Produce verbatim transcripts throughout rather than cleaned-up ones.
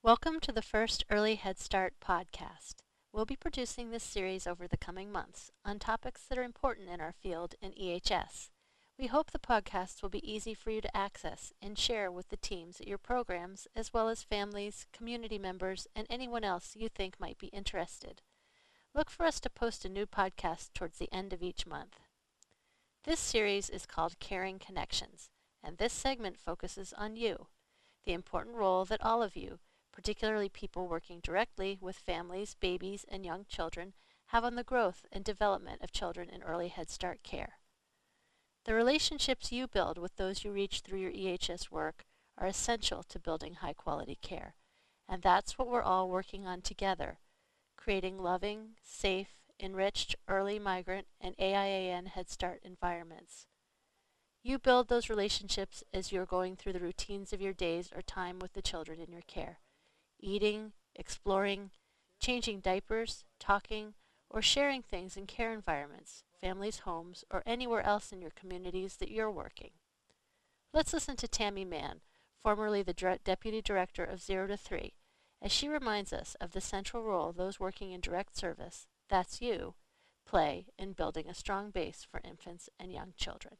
Welcome to the first Early Head Start podcast. We'll be producing this series over the coming months on topics that are important in our field in E H S. We hope the podcasts will be easy for you to access and share with the teams at your programs, as well as families, community members, and anyone else you think might be interested. Look for us to post a new podcast towards the end of each month. This series is called Caring Connections, and this segment focuses on you, the important role that all of you, particularly people working directly with families, babies, and young children, have on the growth and development of children in early Head Start care. The relationships you build with those you reach through your E H S work are essential to building high-quality care, and that's what we're all working on together, creating loving, safe, enriched early migrant and A I A N Head Start environments. You build those relationships as you're going through the routines of your days or time with the children in your care. Eating, exploring, changing diapers, talking, or sharing things in care environments, families' homes, or anywhere else in your communities that you're working. Let's listen to Tammy Mann, formerly the Dire- Deputy Director of Zero to Three, as she reminds us of the central role those working in direct service, that's you, play in building a strong base for infants and young children.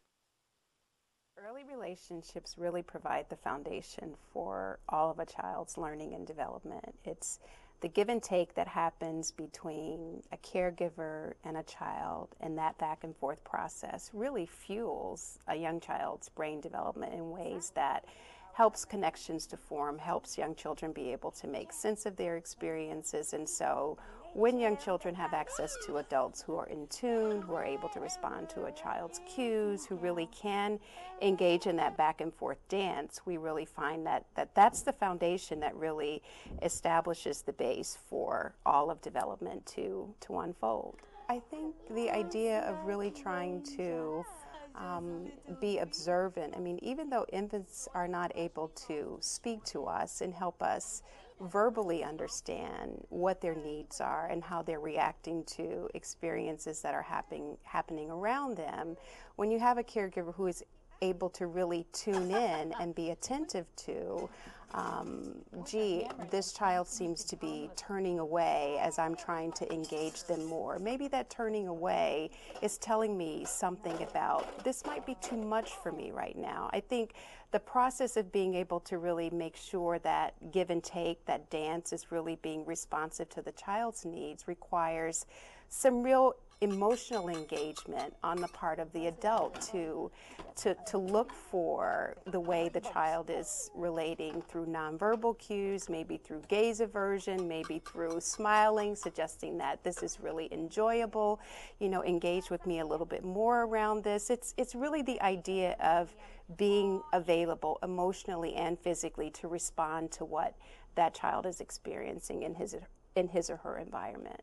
Early relationships really provide the foundation for all of a child's learning and development. It's the give and take that happens between a caregiver and a child, and that back and forth process really fuels a young child's brain development in ways that helps connections to form, helps young children be able to make sense of their experiences. And so when young children have access to adults who are in tune, who are able to respond to a child's cues, who really can engage in that back and forth dance, we really find that, that that's the foundation that really establishes the base for all of development to, to unfold. I think the idea of really trying to um, be observant. I mean, even though infants are not able to speak to us and help us verbally understand what their needs are and how they're reacting to experiences that are happening happening around them, when you have a caregiver who is able to really tune in and be attentive to, um, gee, this child seems to be turning away as I'm trying to engage them more. Maybe that turning away is telling me something about this might be too much for me right now. I think the process of being able to really make sure that give and take, that dance is really being responsive to the child's needs requires some real emotional engagement on the part of the adult to, to, to look for the way the child is relating through nonverbal cues, maybe through gaze aversion, maybe through smiling, suggesting that this is really enjoyable, you know, engage with me a little bit more around this. It's, it's really the idea of being available emotionally and physically to respond to what that child is experiencing in his, in his or her environment.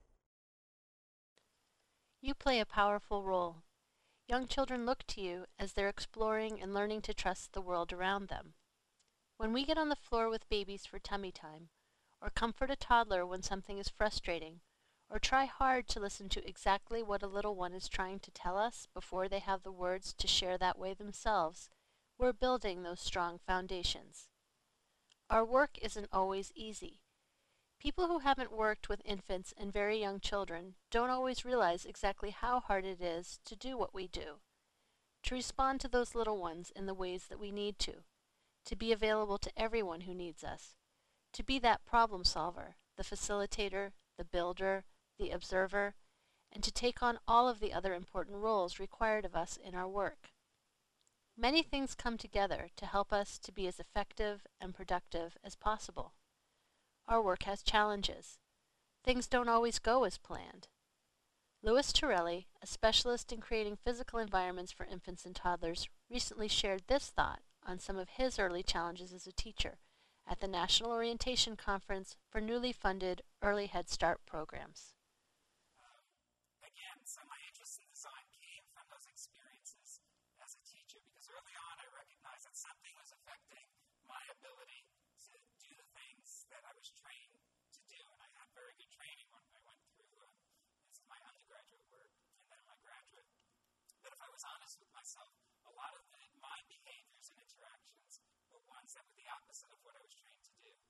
You play a powerful role. Young children look to you as they're exploring and learning to trust the world around them. When we get on the floor with babies for tummy time, or comfort a toddler when something is frustrating, or try hard to listen to exactly what a little one is trying to tell us before they have the words to share that way themselves, we're building those strong foundations. Our work isn't always easy. People who haven't worked with infants and very young children don't always realize exactly how hard it is to do what we do, to respond to those little ones in the ways that we need to, to be available to everyone who needs us, to be that problem solver, the facilitator, the builder, the observer, and to take on all of the other important roles required of us in our work. Many things come together to help us to be as effective and productive as possible. Our work has challenges. Things don't always go as planned. Louis Torelli, a specialist in creating physical environments for infants and toddlers, recently shared this thought on some of his early challenges as a teacher at the National Orientation Conference for newly funded Early Head Start programs. Again, some of my interest in design came from those experiences as a teacher because early on I recognized that something was affecting my ability to do the things that I was trained to do. And I had very good training when I went through uh, this is my undergraduate work and then my graduate. But if I was honest with myself, a lot of the, my behaviors and interactions were ones that were the opposite of what I was trained to do. So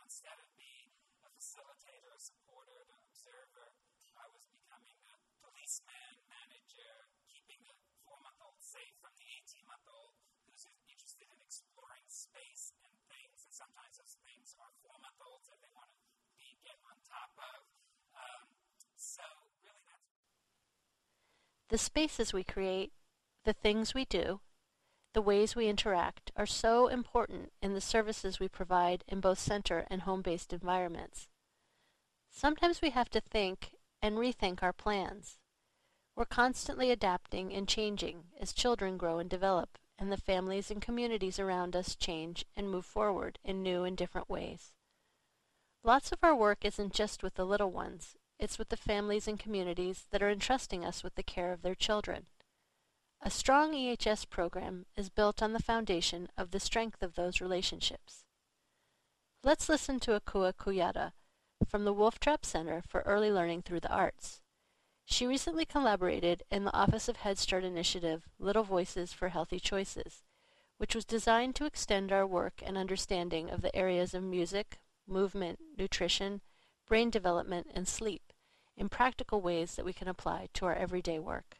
instead of being a facilitator, a supporter, an observer, I was becoming the policeman, manager, keeping the four-month-old safe from the eighteen-month-old who's interested in exploring space and things, and sometimes those things are four-month-olds that they want to be get on top of. Um, so really that's... The spaces we create, the things we do, the ways we interact are so important in the services we provide in both center and home-based environments. Sometimes we have to think and rethink our plans. We're constantly adapting and changing as children grow and develop, and the families and communities around us change and move forward in new and different ways. Lots of our work isn't just with the little ones, it's with the families and communities that are entrusting us with the care of their children. A strong E H S program is built on the foundation of the strength of those relationships. Let's listen to Akua Kuyata from the Wolf Trap Center for Early Learning Through the Arts. She recently collaborated in the Office of Head Start initiative Little Voices for Healthy Choices, which was designed to extend our work and understanding of the areas of music, movement, nutrition, brain development, and sleep in practical ways that we can apply to our everyday work.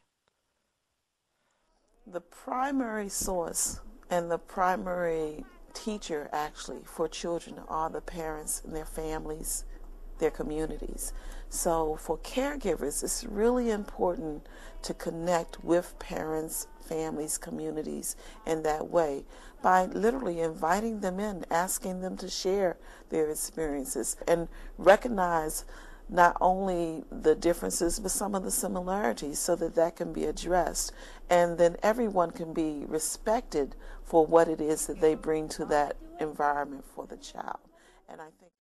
The primary source and the primary teacher actually for children are the parents and their families, their communities. So for caregivers, it's really important to connect with parents, families, communities in that way by literally inviting them in, asking them to share their experiences and recognize not only the differences but some of the similarities so that that can be addressed, and then everyone can be respected for what it is that they bring to that environment for the child. And I think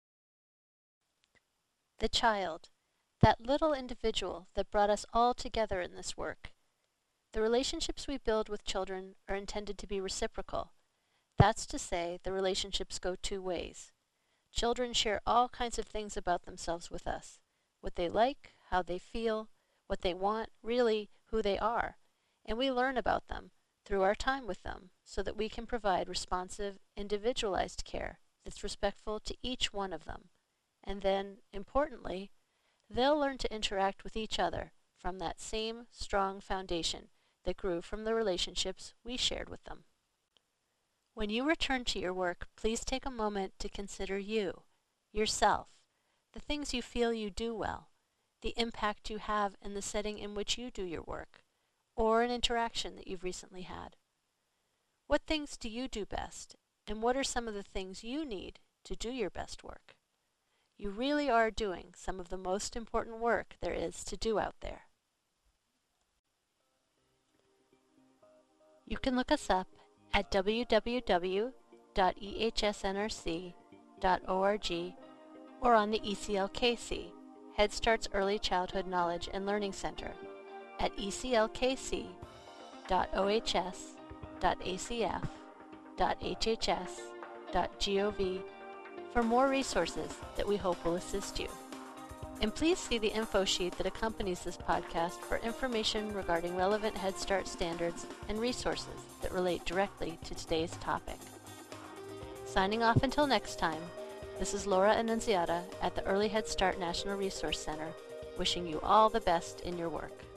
the child, that little individual that brought us all together in this work. The relationships we build with children are intended to be reciprocal. That's to say, the relationships go two ways. Children share all kinds of things about themselves with us, what they like, how they feel, what they want, really who they are, and we learn about them through our time with them so that we can provide responsive, individualized care that's respectful to each one of them. And then, importantly, they'll learn to interact with each other from that same strong foundation that grew from the relationships we shared with them. When you return to your work, please take a moment to consider you, yourself, the things you feel you do well, the impact you have in the setting in which you do your work, or an interaction that you've recently had. What things do you do best, and what are some of the things you need to do your best work? You really are doing some of the most important work there is to do out there. You can look us up at w w w dot e h s n r c dot org or on the E C L K C, Head Start's Early Childhood Knowledge and Learning Center, at e c l k c dot o h s dot a c f dot h h s dot gov for more resources that we hope will assist you. And please see the info sheet that accompanies this podcast for information regarding relevant Head Start standards and resources that relate directly to today's topic. Signing off until next time, this is Laura Annunziata at the Early Head Start National Resource Center, wishing you all the best in your work.